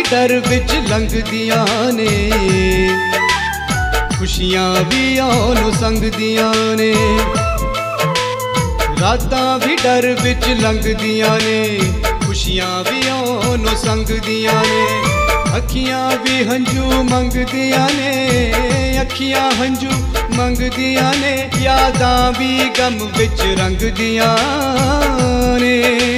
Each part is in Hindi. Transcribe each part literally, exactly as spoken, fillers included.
डर विच लंघदियां ने, खुशियां भी आउणों संगदियां ने। रातां भी डर विच लंघदियां ने, खुशियां भी आउणों संगदियां ने। अखियां भी हंझू मंगदियां ने, अखियां हंझू मंगदियां ने। यादां भी गम विच रंगदियां ने।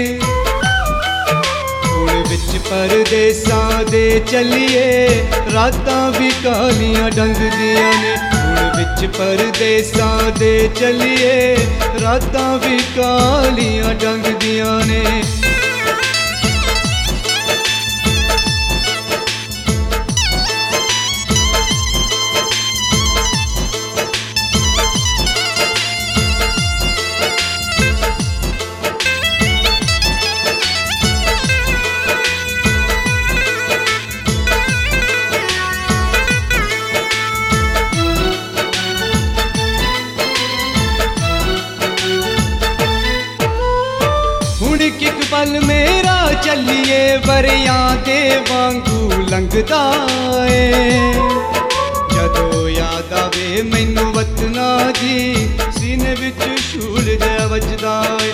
हुण विच परदेसां दे चलिए, रातां भी कालियां डंगदियां ने। हुण विच परदेसां दे चलिए, रातां भी कालियां डंगदियां ने। एक पल मेरा चलिए वरियां दे वांगू लंघदा ए। जदों याद आवे मैनू वतना दी, सीने विच शूल जिहा वजदा ए।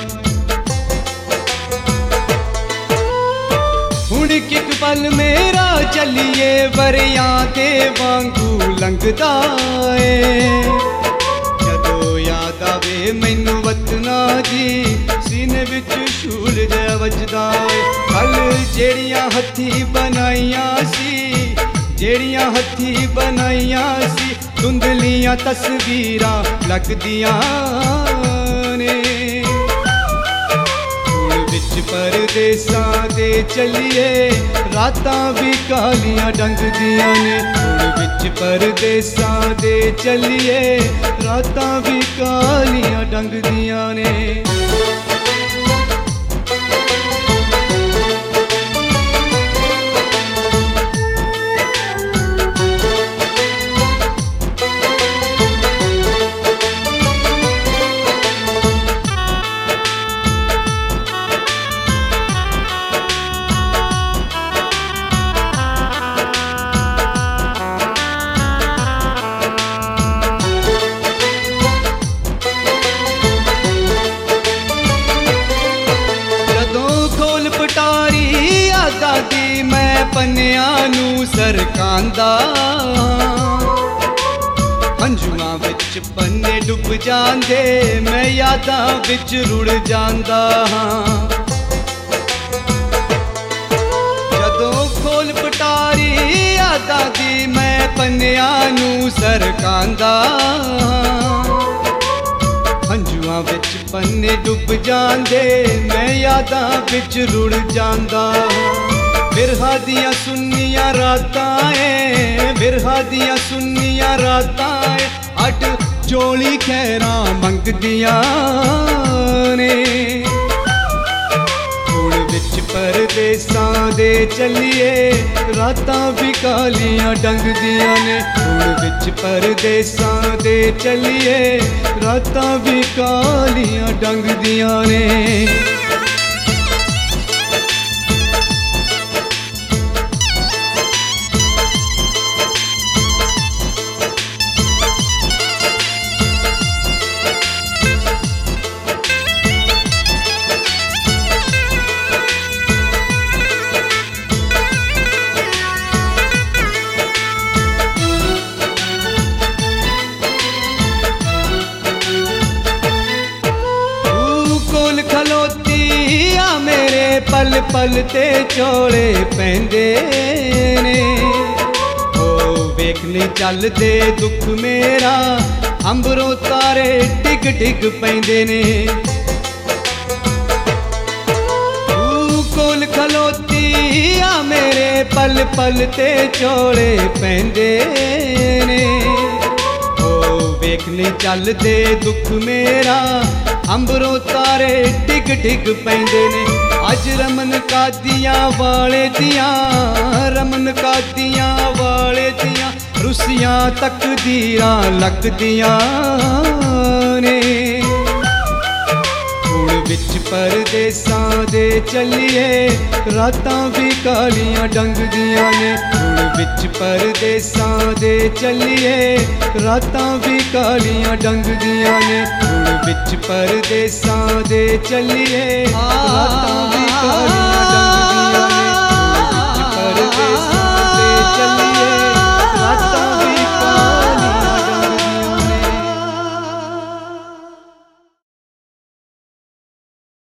हुण एक पल मेरा चलिए वरियां दे वांगू लंघदा ए। जदों याद आवे मैनू वतना दी, सीने विच शूल जिहा वजदा ए। कल जेड़ियां हथी बनाइयां सी, जेड़ियां हथी बनाइयां सी, धुंधलियां तस्वीरां लगदियां ने। हुण विच परदेसां दे चलिए, रातां भी कालियां डंगदियां ने। हुण विच परदेसां दे चलिए, रातां भी कालियां डंगदियां ने। दी मैं पन्नियां नू सरकांदा, हंझुआं विच पन्ने डुब जांदे, मैं यादां विच रुड़ जांदा हां। जदों खोल पटारी यादां दी मैं पन्नियां नू सरकांदा, हंझुआं विच पन्ने डुब जांदे, मैं यादां विच रुड़ जांदा। बिरहा दियां सुन्नियां रातां ए, बिरहा दियां सुन्नियां रातां ए, अट चोली खैरां मंगदियां ने। हुण विच परदेसां दे चलिए, रातां भी कालियां डंगदियां ने। हुण विच परदेसां दे चलिए, रातां भी कालियां डंगदियां ने। पल पल ते चोले पैंदे ने, ओ वेखने चलदे दुख मेरा, अंबरों तारे डिग डिग पैंदे ने। तू कोल खलोती आ मेरे पल पल ते चोले पैंदे ने, ओ वेखने चलदे दुख मेरा, अंबरों तारे डिग डिग पैंदे ने। अज रमन कादियां वाले दियां, रमन कादियां वाले दियां, रुसियां तकदीरां लगदियां ने। हुण विच ਵਿੱਚ ਪਰਦੇਸਾਂ ਦੇ ਚੱਲੀਏ ਰਾਤਾਂ ਵੀ ਕਾਲੀਆਂ ਡੰਗਦੀਆਂ ਨੇ ਹੁਣ ਵਿੱਚ ਪਰਦੇਸਾਂ ਦੇ ਚੱਲੀਏ ਰਾਤਾਂ ਵੀ ਕਾਲੀਆਂ ਡੰਗਦੀਆਂ ਨੇ ਹੁਣ ਵਿੱਚ ਪਰਦੇਸਾਂ ਦੇ ਚੱਲੀਏ ਰਾਤਾਂ ਵੀ ਕਾਲੀਆਂ ਡੰਗਦੀਆਂ